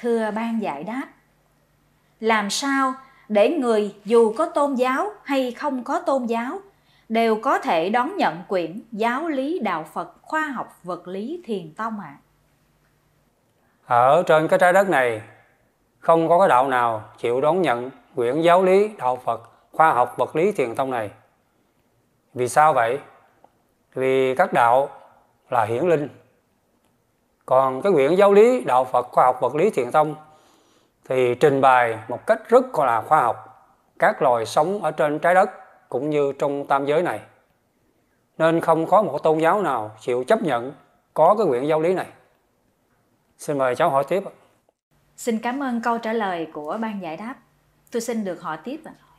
Thưa ban giải đáp, làm sao để người dù có tôn giáo hay không có tôn giáo đều có thể đón nhận quyển Giáo lý đạo Phật khoa học vật lý Thiền Tông ạ? Ở trên cái trái đất này, không có cái đạo nào chịu đón nhận quyển Giáo lý đạo Phật khoa học vật lý Thiền Tông này. Vì sao vậy? Vì các đạo là hiển linh. Còn cái quyển Giáo lý đạo Phật khoa học vật lý Thiền Tông thì trình bày một cách rất là khoa học các loài sống ở trên trái đất cũng như trong tam giới này. Nên không có một tôn giáo nào chịu chấp nhận có cái quyển giáo lý này. Xin mời cháu hỏi tiếp. Xin cảm ơn câu trả lời của ban giải đáp. Tôi xin được hỏi tiếp ạ.